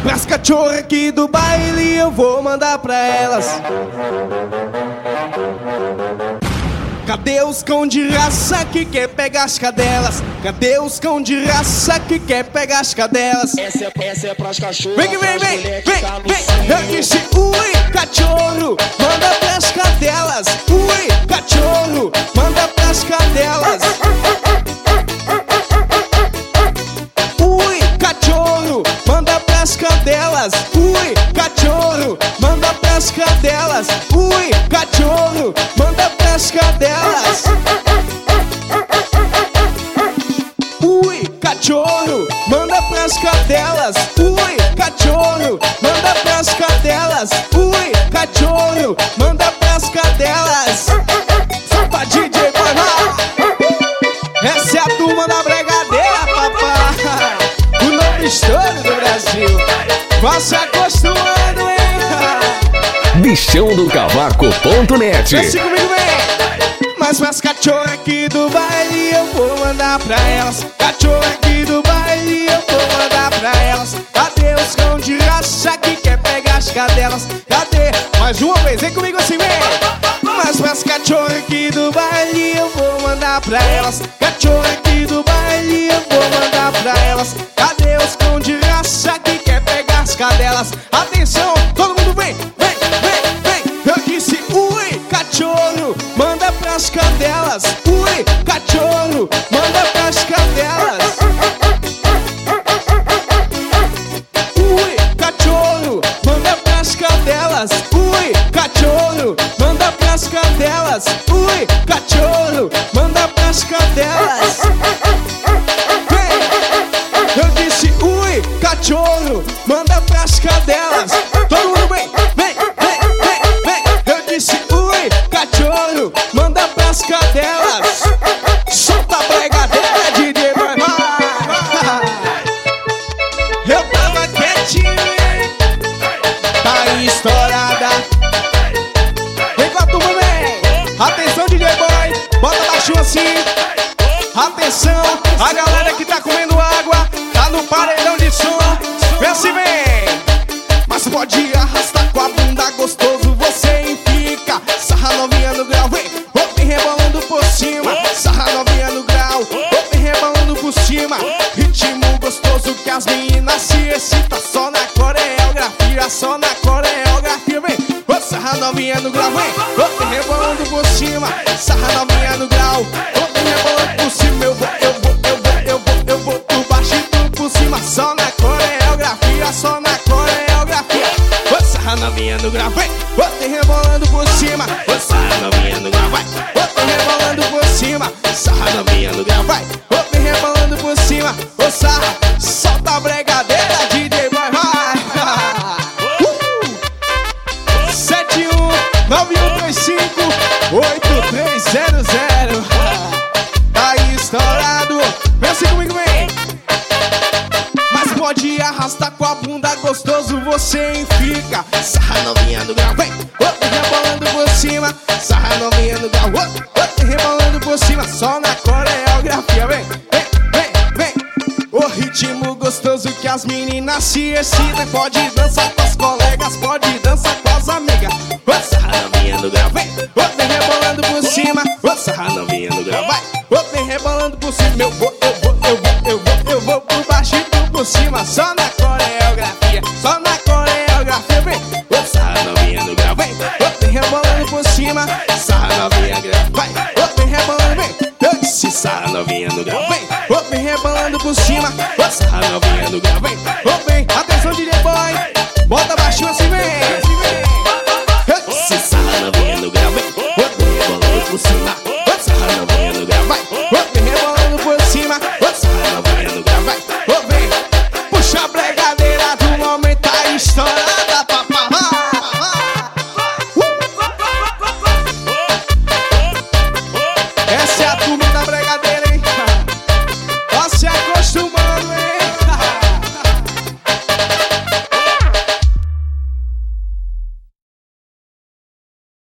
Pras cachorras aqui do baile eu vou mandar pra elas. Cadê os cão de raça que quer pegar as cadelas? Cadê os cão de raça que quer pegar as cadelas? Essa é pras cachorras. Vem, eu disse ui, cachorro, manda pras cadelas. Ui, cachorro, manda pras cadelas. Ui, cachorro, manda pras cadelas. Ui, cachorro, manda pras cadelas. Ui, cachorro, manda pras cadelas. Ui, cachorro, manda pras cadelas. Ui, cachorro, manda pras cadelas. Ui, cachorro, manda pras cadelas. Solta DJ Maná. Essa é a turma da bregadeira, papai. O nome estouro do Brasil. Vá se acostumando, hein? Bichãodocavaco.net. Desce comigo, vem. Mas pras cachorras aqui do baile eu vou mandar pra elas. Cachorra aqui do baile eu vou mandar pra elas. Cadê os cão de raça que quer pegar as cadelas? Cadê? Mais uma vez, vem comigo assim, vem. Mas pras cachorras aqui do baile eu vou mandar pra elas. Cachorra aqui do baile eu vou mandar pra elas. Cadê os cão de raça que quer pegar as cadelas? Atenção, todo mundo vem, vem, vem, vem. Eu disse ui, cachorro, manda pras cadelas. Ui, cachorro, manda pras cadelas. Ui, cachorro, manda pras cadelas. Ui, cachorro, manda pras cadelas. Ui, cachorro, manda pras cadelas. Vem. Eu disse ui, cachorro, manda pras cadelas. Todo mundo vem, vem, vem, vem, vem. Eu disse ui, cachorro, manda pras cadelas. Solta a bregadeira, DJ Maná. Eu tava quietinho, hein? Tá estourada. Vem com a turma, vem. Atenção, DJ Boy, bota baixinho assim. Atenção, a galera que tá comendo água, tá no paredão de som. Vem assim, vem. Mas pode arrastar com a bunda gostoso, você fica. Sarra novinha no grau, vem, vem rebolando por cima. Sarra novinha no grau, vem rebolando por cima. Ritmo gostoso que as meninas se excitam. Só na coreografia, só na coreografia, vem. Sarra novinha no grau, vem rebolando por cima. Sarra novinha no grau, vem rebolando por cima. Eu vou por baixo e tu por cima. Só na coreografia, só na coreografia. Sarra novinha no grau, vem rebolando por cima. Sarra novinha no grau, vai rebolando por cima. Sarra novinha no grau, vai rebolando por cima. Ô sarra, solta a bregadeira, DJ Boy, vai. 7191358300. Tá aí estourado. Vem assim comigo, vem. Mas pode arrastar com a bunda gostoso, você fica. Sarra novinha no grau, vem rebolando por cima. Sarra novinha no grau, rebolando por cima. Só na coreografia, vem, vem, vem, vem. O ritmo gostoso que as meninas se excitam. Pode dançar com as colegas, pode dançar com as amigas. Sarra novinha no grau, vem rebolando por cima. Sarra novinha no grau, vai vem rebolando por cima. Eu vou por baixo e tu por cima. Só na coreografia, só na coreografia, vem. Sarra novinha no grau, vem rebolando por cima. Sarra novinha no grau, vai vem rebolando, vem. Eu disse sarra novinha no grau, vem rebolando por cima. Sarra novinha no grau, vem. Atenção, DJ Boy, bota baixinho assim, vem. Eu disse sarra novinha no grau, vem rebolando por cima. Sarra novinha no grau, vai rebolando por cima. Sarra novinha no grau, vai vem. Puxa a bregadeira do momento, tá estourada, papá. Essa é a turma da bregadeira.